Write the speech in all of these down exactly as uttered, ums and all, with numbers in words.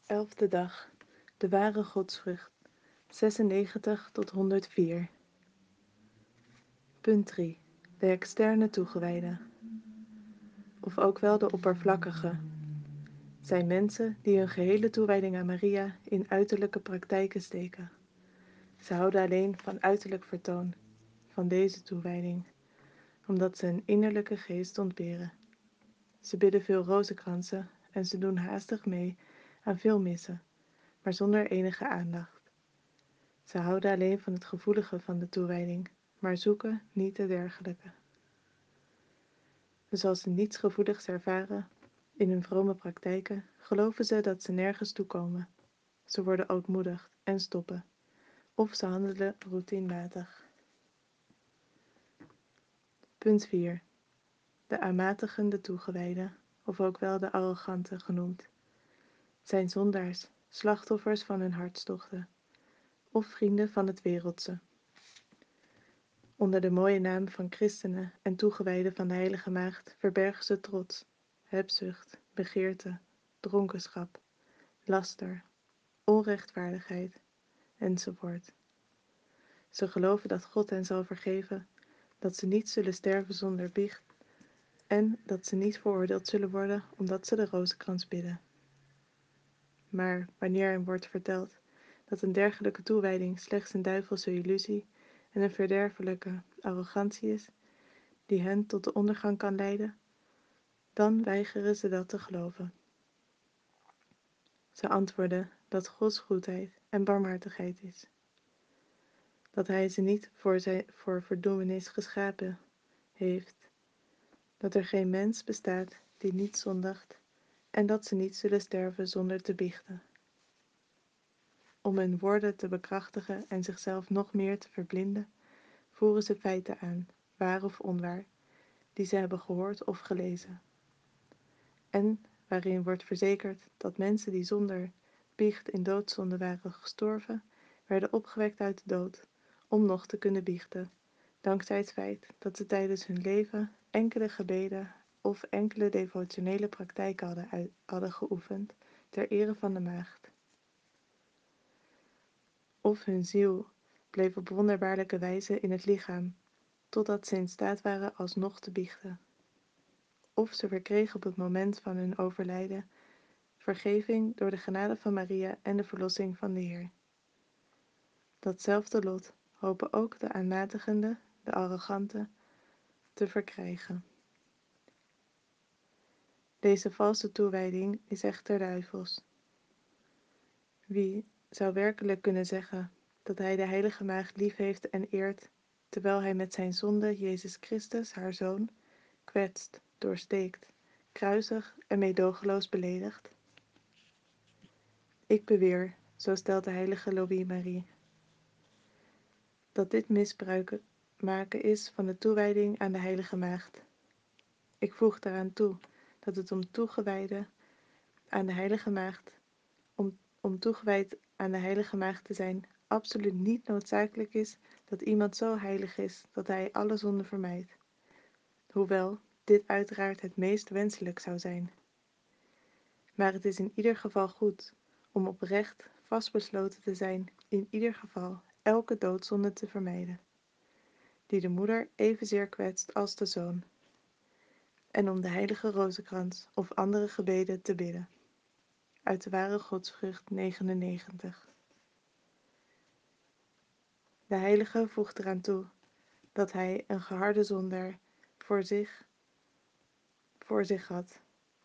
Elfde dag, de ware godsvrucht, zesennegentig tot honderdvier. Punt drie. De externe toegewijden, of ook wel de oppervlakkige, zijn mensen die hun gehele toewijding aan Maria in uiterlijke praktijken steken. Ze houden alleen van uiterlijk vertoon, van deze toewijding, omdat ze een innerlijke geest ontberen. Ze bidden veel rozenkransen en ze doen haastig mee aan veel missen, maar zonder enige aandacht. Ze houden alleen van het gevoelige van de toewijding, maar zoeken niet de dergelijke. Dus als ze niets gevoeligs ervaren in hun vrome praktijken, geloven ze dat ze nergens toe komen. Ze worden ootmoedig en stoppen, of ze handelen routinematig. Punt vier. De aanmatigende toegewijden, of ook wel de arrogante genoemd, zijn zondaars, slachtoffers van hun hartstochten, of vrienden van het wereldse. Onder de mooie naam van christenen en toegewijden van de Heilige Maagd verbergen ze trots, hebzucht, begeerte, dronkenschap, laster, onrechtvaardigheid, enzovoort. Ze geloven dat God hen zal vergeven, dat ze niet zullen sterven zonder biecht en dat ze niet veroordeeld zullen worden omdat ze de rozenkrans bidden. Maar wanneer hen wordt verteld dat een dergelijke toewijding slechts een duivelse illusie en een verderfelijke arrogantie is, die hen tot de ondergang kan leiden, dan weigeren ze dat te geloven. Ze antwoorden dat Gods goedheid en barmhartigheid is. Dat Hij ze niet voor, zijn, voor verdoemenis geschapen heeft. Dat er geen mens bestaat die niet zondigt en dat ze niet zullen sterven zonder te biechten. Om hun woorden te bekrachtigen en zichzelf nog meer te verblinden, voeren ze feiten aan, waar of onwaar, die ze hebben gehoord of gelezen. En waarin wordt verzekerd dat mensen die zonder biecht in doodzonde waren gestorven, werden opgewekt uit de dood, om nog te kunnen biechten, dankzij het feit dat ze tijdens hun leven enkele gebeden of enkele devotionele praktijken hadden, uit, hadden geoefend ter ere van de maagd. Of hun ziel bleef op wonderbaarlijke wijze in het lichaam, totdat ze in staat waren alsnog te biechten. Of ze verkregen op het moment van hun overlijden vergeving door de genade van Maria en de verlossing van de Heer. Datzelfde lot hopen ook de aanmatigende, de arrogante, te verkrijgen. Deze valse toewijding is echter duivels. Wie zou werkelijk kunnen zeggen dat hij de Heilige Maagd lief heeft en eert, terwijl hij met zijn zonde Jezus Christus, haar Zoon, kwetst, doorsteekt, kruisigt en meedogenloos beledigt? Ik beweer, zo stelt de heilige Louis Marie, dat dit misbruik maken is van de toewijding aan de Heilige Maagd. Ik voeg daaraan toe dat het om toegewijde aan de Heilige Maagd, om, om toegewijd aan de Heilige Maagd te zijn, absoluut niet noodzakelijk is dat iemand zo heilig is dat hij alle zonde vermijdt, hoewel dit uiteraard het meest wenselijk zou zijn. Maar het is in ieder geval goed om oprecht vastbesloten te zijn in ieder geval elke doodzonde te vermijden, die de moeder evenzeer kwetst als de zoon, en om de heilige rozenkrans of andere gebeden te bidden. Uit de ware godsvrucht negenennegentig. De heilige voegt eraan toe dat hij een geharde zondaar voor zich, voor zich had.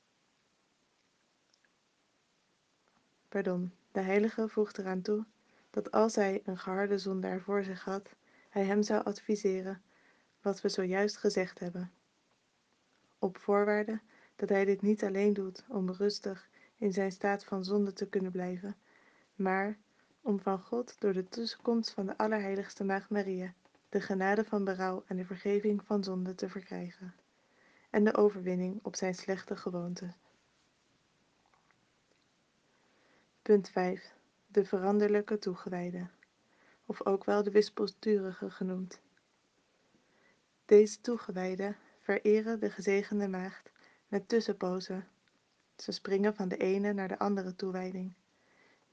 Pardon, de heilige voegt eraan toe dat als hij een geharde zondaar voor zich had, hij hem zou adviseren wat we zojuist gezegd hebben, op voorwaarde dat hij dit niet alleen doet om rustig in zijn staat van zonde te kunnen blijven, maar om van God door de tussenkomst van de Allerheiligste Maagd Maria de genade van berouw en de vergeving van zonde te verkrijgen, en de overwinning op zijn slechte gewoonten. Punt vijf. De veranderlijke toegewijde, of ook wel de wispelturige genoemd. Deze toegewijden vereren de gezegende maagd met tussenpozen. Ze springen van de ene naar de andere toewijding,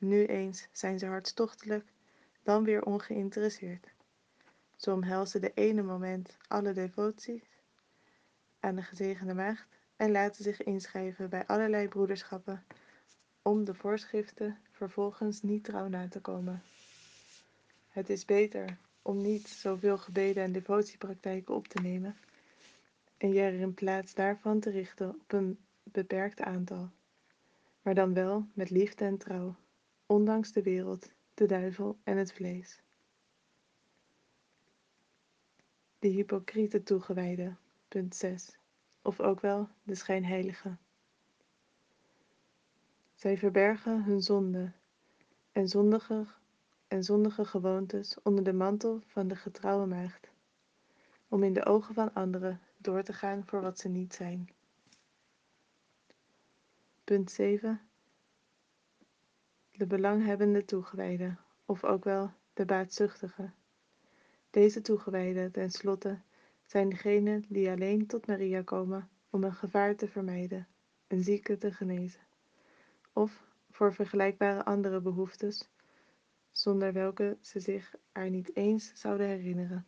Nu eens zijn ze hartstochtelijk, dan weer ongeïnteresseerd. Ze omhelzen de ene moment alle devoties aan de gezegende maagd en laten zich inschrijven bij allerlei broederschappen om de voorschriften vervolgens niet trouw na te komen. Het is beter om niet zoveel gebeden en devotiepraktijken op te nemen en je er in plaats daarvan te richten op een beperkt aantal, maar dan wel met liefde en trouw, ondanks de wereld, de duivel en het vlees. De hypocriete toegewijden, punt zes, of ook wel de schijnheiligen. Zij verbergen hun zonde en zondige, en zondige gewoontes onder de mantel van de getrouwe maagd, om in de ogen van anderen door te gaan voor wat ze niet zijn. Punt zeven. De belanghebbende toegewijden, of ook wel de baatzuchtige. Deze toegewijden, ten slotte, zijn degenen die alleen tot Maria komen om een gevaar te vermijden, een zieke te genezen, of voor vergelijkbare andere behoeftes, zonder welke ze zich er niet eens zouden herinneren.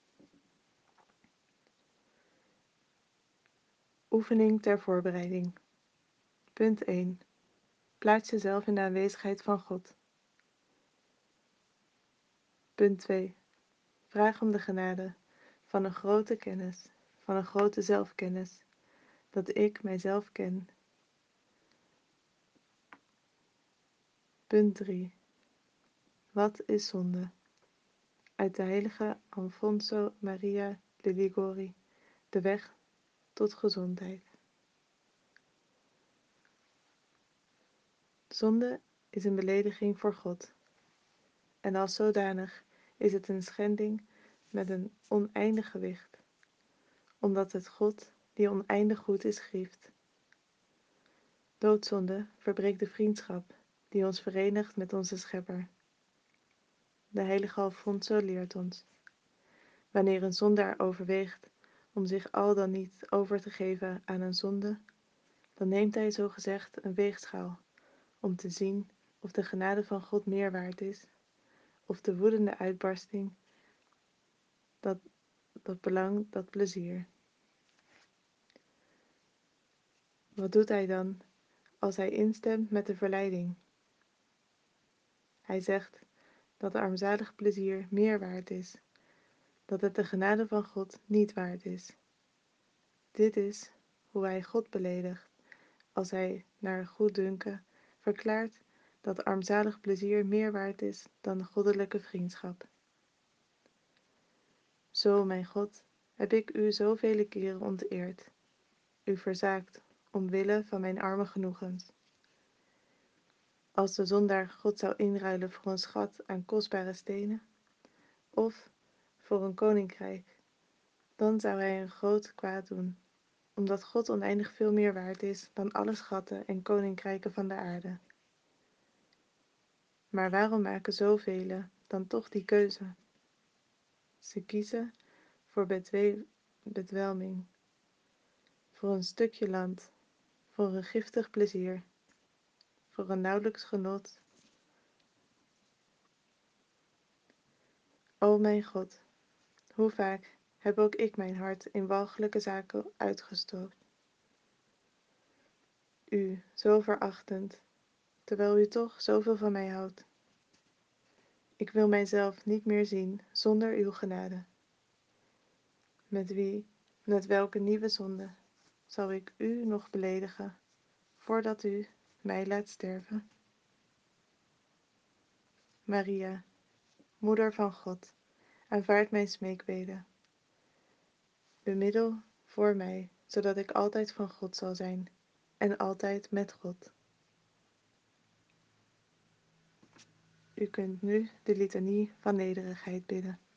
Oefening ter voorbereiding. Punt één. Plaats jezelf in de aanwezigheid van God. Punt twee. Vraag om de genade van een grote kennis, van een grote zelfkennis, dat ik mijzelf ken. Punt drie. Wat is zonde? Uit de heilige Alfonso Maria de Ligori, de weg tot gezondheid. Zonde is een belediging voor God. En als zodanig is het een schending met een oneindig gewicht, omdat het God, die oneindig goed is, grieft. Doodzonde verbreekt de vriendschap die ons verenigt met onze Schepper. De heilige Alfonso leert ons: wanneer een zondaar overweegt om zich al dan niet over te geven aan een zonde, dan neemt hij zogezegd een weegschaal om te zien of de genade van God meer waard is, of de woedende uitbarsting, dat, dat belang, dat plezier. Wat doet hij dan als hij instemt met de verleiding? Hij zegt dat armzalig plezier meer waard is, dat het de genade van God niet waard is. Dit is hoe hij God beledigt, als hij, naar goeddunken, verklaart dat armzalig plezier meer waard is dan goddelijke vriendschap. Zo, mijn God, heb ik u zovele keren onteerd, u verzaakt, omwille van mijn arme genoegens. Als de zondaar God zou inruilen voor een schat aan kostbare stenen, of voor een koninkrijk, dan zou hij een groot kwaad doen, omdat God oneindig veel meer waard is dan alle schatten en koninkrijken van de aarde. Maar waarom maken zoveel dan toch die keuze? Ze kiezen voor bedwe- bedwelming, voor een stukje land, voor een giftig plezier, voor een nauwelijks genot. O mijn God, hoe vaak heb ook ik mijn hart in walgelijke zaken uitgestookt. U, zo verachtend, terwijl u toch zoveel van mij houdt. Ik wil mijzelf niet meer zien zonder uw genade. Met wie, met welke nieuwe zonde, zal ik u nog beledigen, voordat u mij laat sterven? Maria, Moeder van God, aanvaard mijn smeekbeden. Bemiddel voor mij, zodat ik altijd van God zal zijn en altijd met God. U kunt nu de litanie van nederigheid bidden.